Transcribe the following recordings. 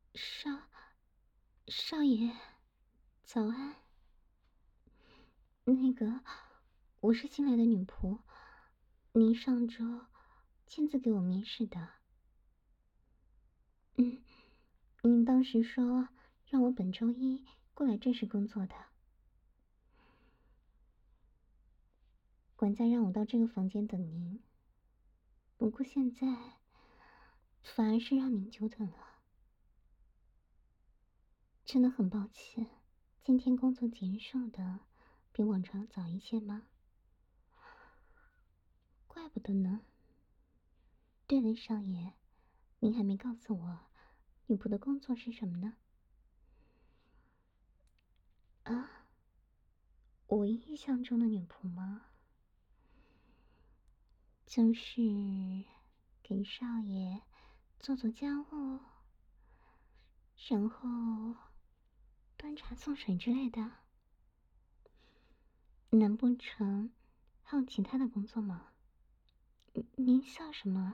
少爷，早安。那个，我是新来的女仆，您上周亲自给我面试的。您当时说让我本周一过来正式工作的。管家让我到这个房间等您，不过现在反而是让您久等了。真的很抱歉，今天工作结束的比往常早一些吗？怪不得呢。对了，少爷，您还没告诉我，女仆的工作是什么呢？啊，我印象中的女仆吗？就是给少爷做做家务，然后端茶送水之类的。难不成还有其他的工作吗？您笑什么？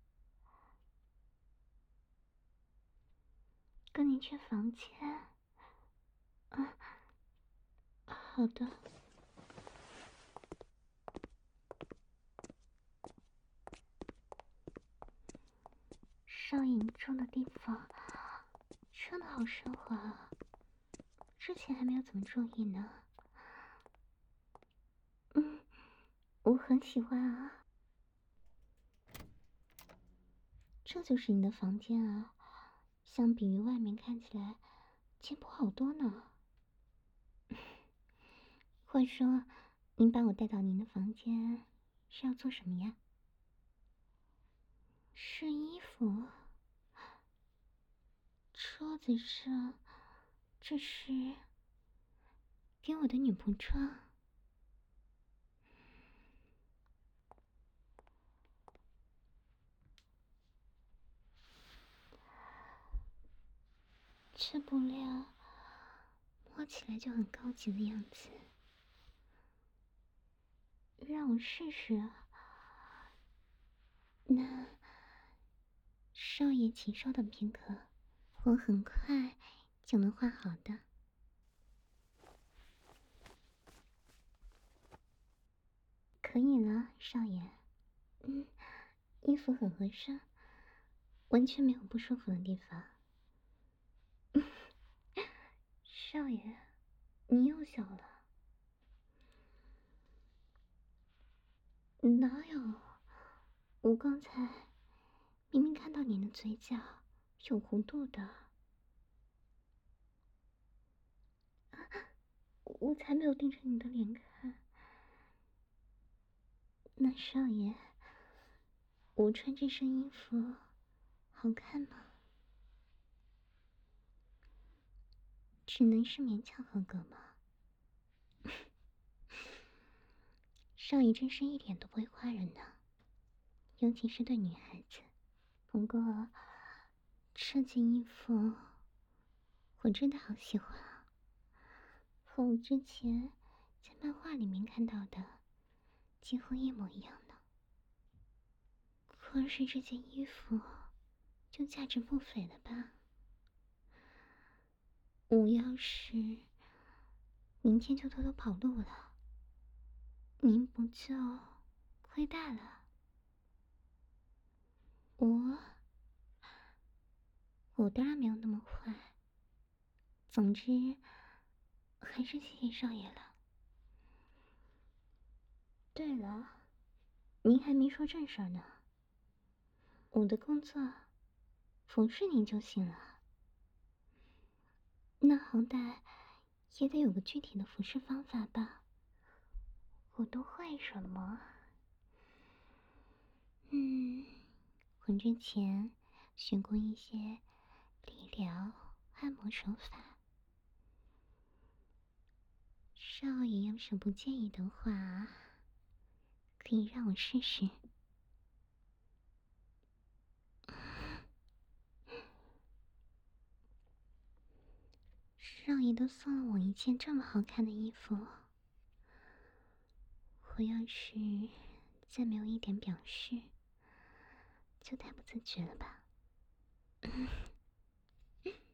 跟您去房间。啊，好的。少爷住的地方真的好奢华啊，之前还没有怎么注意呢。我很喜欢啊。这就是你的房间啊，相比于外面看起来简朴好多呢。话说，您把我带到您的房间是要做什么呀？试衣服。桌子上，这是给我的女仆装。这布料摸起来就很高级的样子，让我试试啊。那少爷请稍等片刻，我很快就能换好的。可以了，少爷。衣服很合身，完全没有不舒服的地方。少爷，你又笑了。哪有？我刚才明明看到你的嘴角有弧度的。我才没有盯着你的脸看。那少爷，我穿这身衣服好看吗？只能是勉强合格吗？少爷真是一点都不会夸人呢，尤其是对女孩子。不过这件衣服我真的好喜欢啊，和我之前在漫画里面看到的几乎一模一样的。光是这件衣服就价值不菲了吧？我要是明天就偷偷跑路了，您不就亏大了？我当然没有那么坏。总之，还是谢谢少爷了。对了，您还没说正事儿呢。我的工作服侍您就行了。那好歹也得有个具体的服侍方法吧？我都会什么？我之前学过一些理疗按摩手法。少爷要是不介意的话，可以让我试试。少爷都送了我一件这么好看的衣服，我要是再没有一点表示，就太不自觉了吧？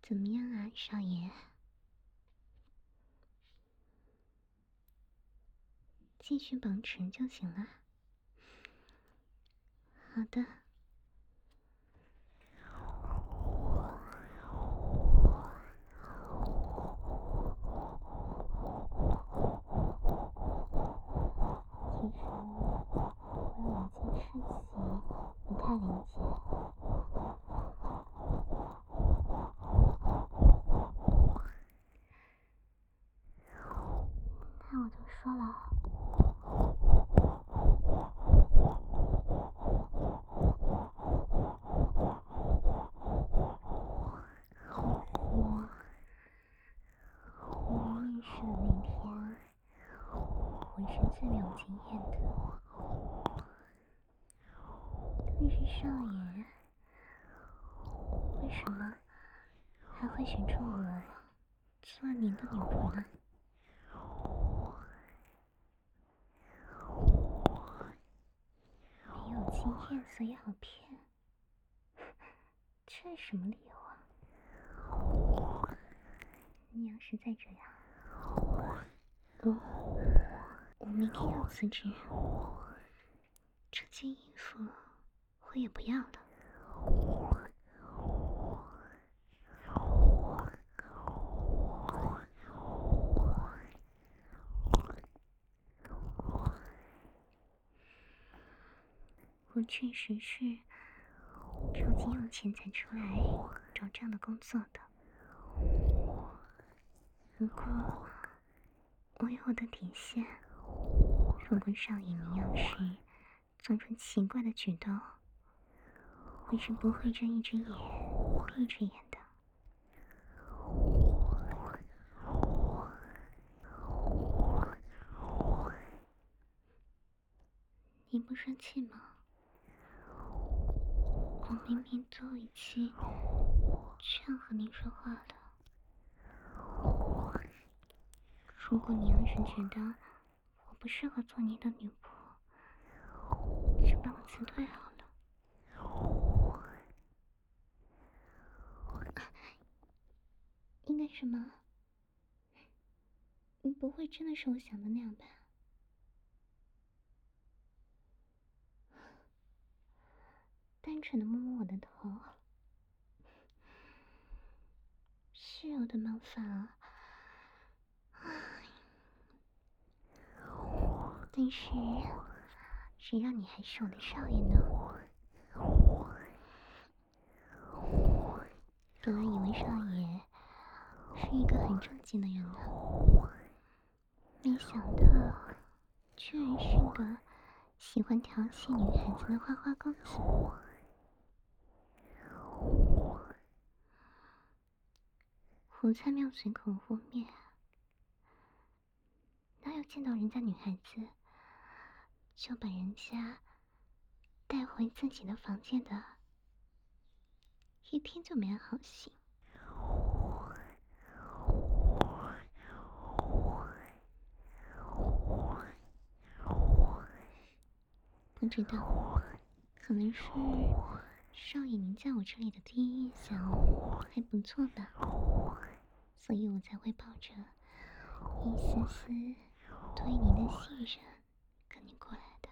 怎么样啊，少爷？继续保持就行了。好的。其实我有一件事情不太理解。那我就说了。面试的那天，我是最没有经验的。但是少爷，为什么还会选中我做您的女仆呢？没有经验，所以好骗。这是什么理由啊？你要是再这样，我明天要辞职，这件衣服我也不要了。我确实是超级有钱才出来找这样的工作的，不过我有我的底线。如果少爷您要是做出奇怪的举动，我是不会睁一只眼闭一只眼的。你不生气吗？我明明都已经这样和你说话了。如果你要是觉得我不适合做你的女仆，就把我辞退好了。应该什么？你不会真的是我想的那样吧？单纯的摸摸我的头，是有的冒犯啊。但是，谁让你还是我的少爷呢？本来以为少爷是一个很正经的人呢，没想到居然是个喜欢调戏女孩子的花花公子。我才没有随口污蔑，哪有见到人家女孩子就把人家带回自己的房间的，一天就没安好心。不知道，可能是少爷您在我这里的第一印象还不错吧，所以我才会抱着一丝丝对您的信任跟你过来的。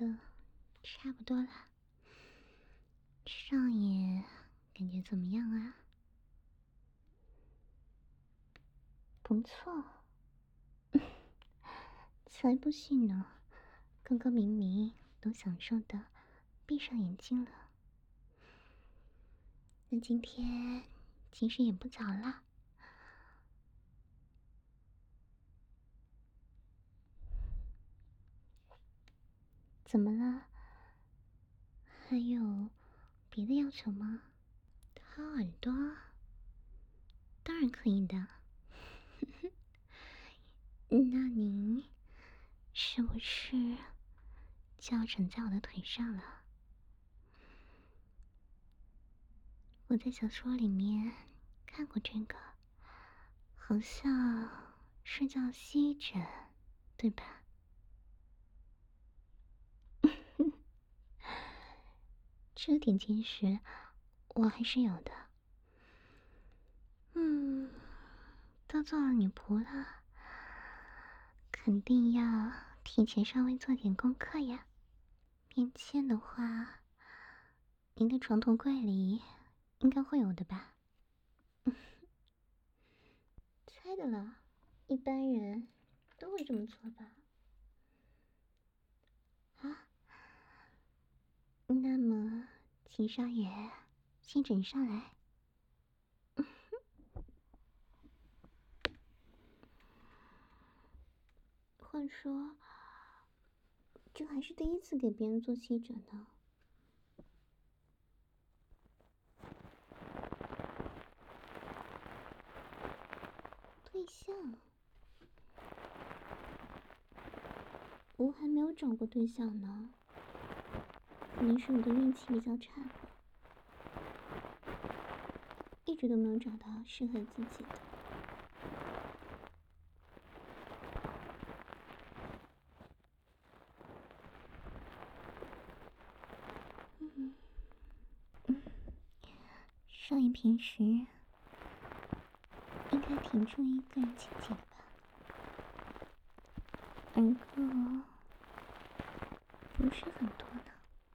的差不多了，少爷感觉怎么样啊？不错，才不信呢！刚刚明明都享受的闭上眼睛了，那今天其实也不早了。怎么了？还有别的要求吗？掏耳朵？当然可以的。那您是不是就要枕在我的腿上了？我在小说里面看过这个，好像是叫吸枕，对吧？这点见识我还是有的。都做了女仆了，肯定要提前稍微做点功课呀。便签的话，您的床头柜里应该会有的吧？猜的了，一般人都会这么做吧？啊，那么请少爷先枕上来。话说，这还是第一次给别人做吸枕呢。对象？我还没有找过对象呢。可能是我的运气比较差吧，一直都没有找到适合自己的。少爷平时应该挺注意个人清洁的吧？耳垢不是很多呢。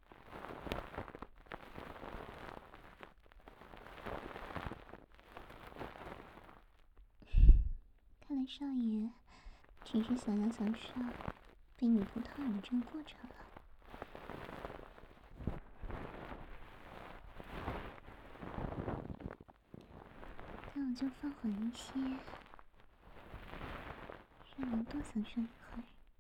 看来少爷只是想要享受被女仆掏耳的这个过程了。那我就放缓一些，让您多享受一会儿。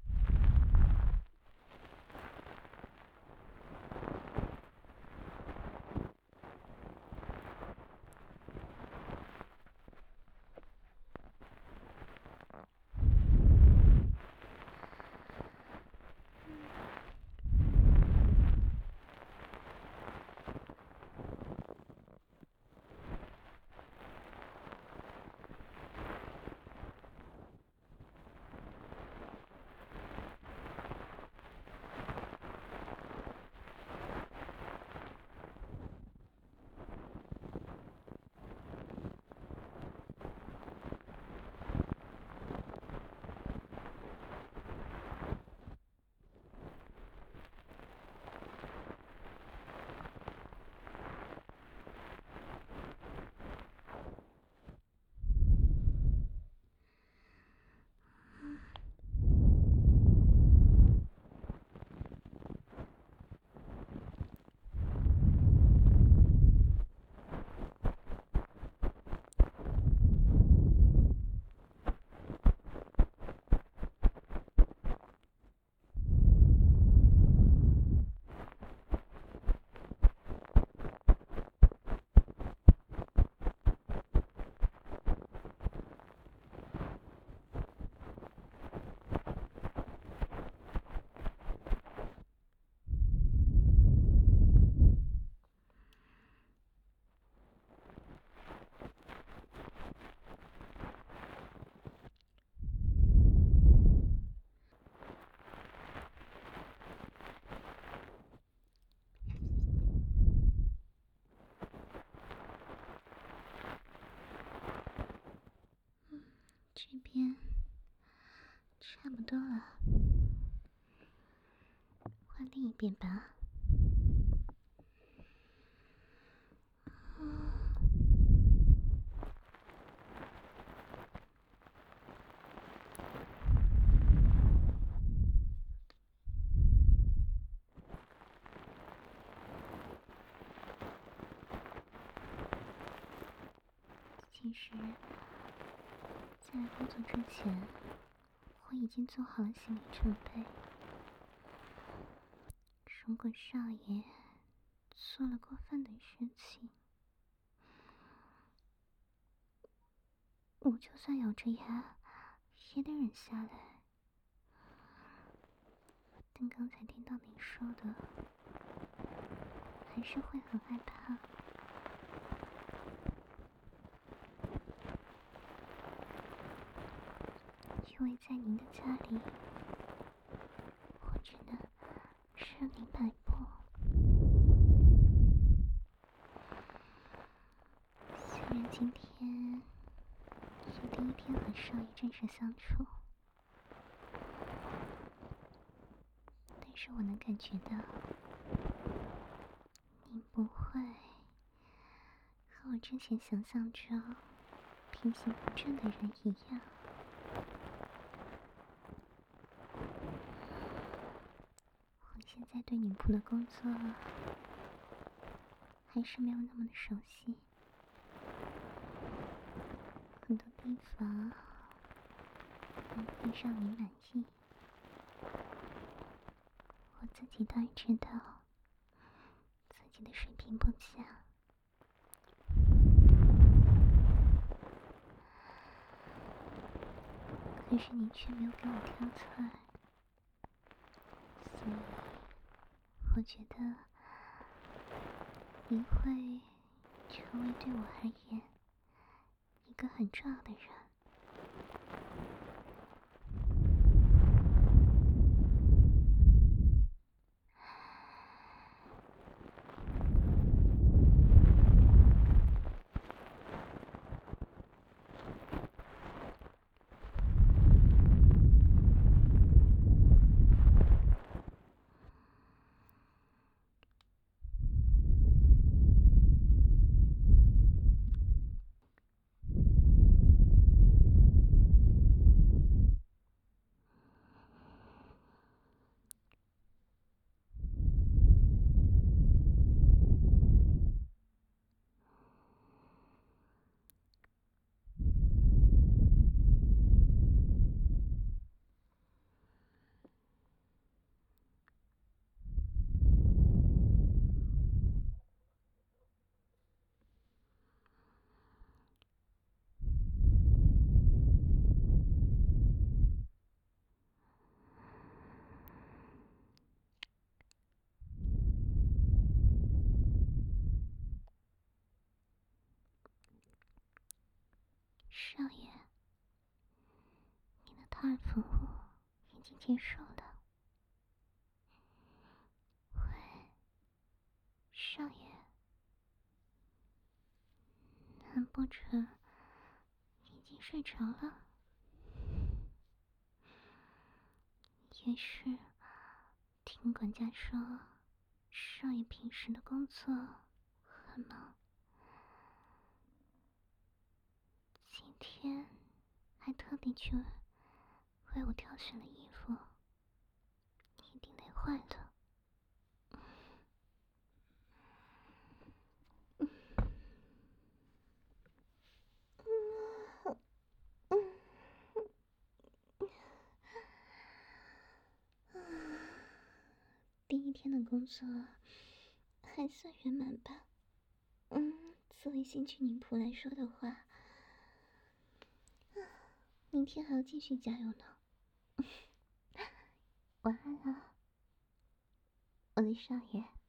这边差不多了，换另一边吧。其实，在工作之前，我已经做好了心理准备。如果少爷做了过分的事情，我就算咬着牙也得忍下来。但刚才听到你说的，还是会很害怕。因为在您的家里，我只能让您摆布。虽然今天是第一天和少爷正式相处，但是我能感觉到，您不会和我之前想象中品行不正的人一样。我现在对女仆的工作还是没有那么的熟悉，很多地方没让你满意，我自己当然知道自己的水平不佳，可是你却没有给我挑菜，所以我觉得你会成为对我而言一个很重要的人。少爷，你的掏耳服务已经结束了。喂，少爷，难不成已经睡着了？也是，听管家说，少爷平时的工作很忙，今天还特地去为我挑选了衣服，一定累坏了。第一天的工作还算圆满吧。作为新区女仆来说的话，明天还要继续加油呢。晚安了，我的少爷。